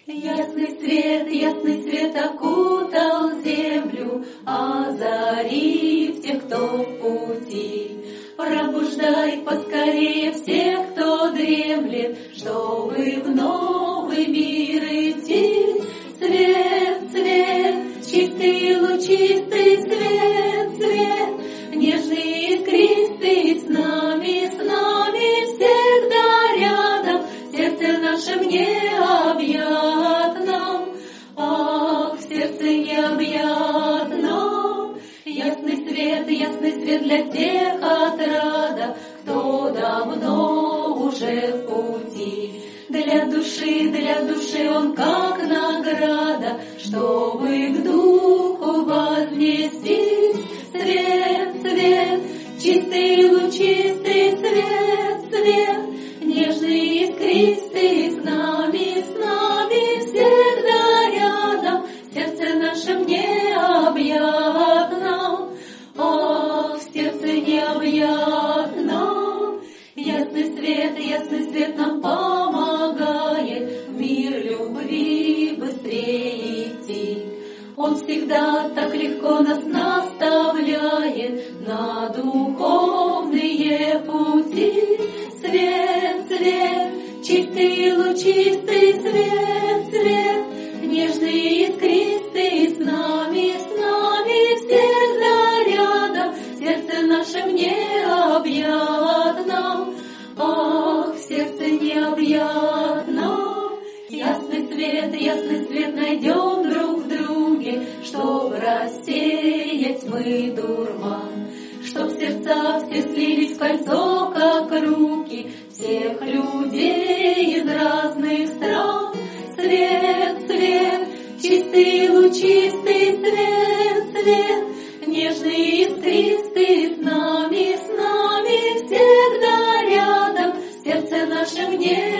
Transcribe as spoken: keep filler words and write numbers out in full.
Ясный свет, ясный свет окутал землю, озарив тех, кто в пути. Пробуждай поскорее всех, кто дремлет, чтобы в новый мир идти. Свет, свет, чистый, лучистый свет, свет, нежный, искристый, с нами, с нами всегда рядом, сердце наше необъятно, ах, сердце необъятно. Ясный свет, ясный свет для тех отрада, кто давно уже в пути. Для души, для души он как награда, чтобы к духу вознестись. Свет, свет, чистый, лучистый свет, свет, нежный, искристый, с нами, с нами всегда рядом, сердце наше необъятно, ах, сердце необъятно. Ясный свет, ясный свет нам помогает в мир любви быстрее идти. Он всегда так легко нас наставляет на духовные пути. Свет, свет, чистый, лучистый свет, свет, нежный, искристый, с нами, с нами всегда рядом, сердце наше необъятно, ах, сердце необъятно. Ясный свет, ясный свет найдем друг в друге, чтоб рассеять мы дурман, чтоб сердца все слились в кольцо, как руки всех людей из разных стран. Свет, свет, чистый, лучистый свет, свет, нежный, искристый, с нами, с нами всегда рядом, сердце наше мне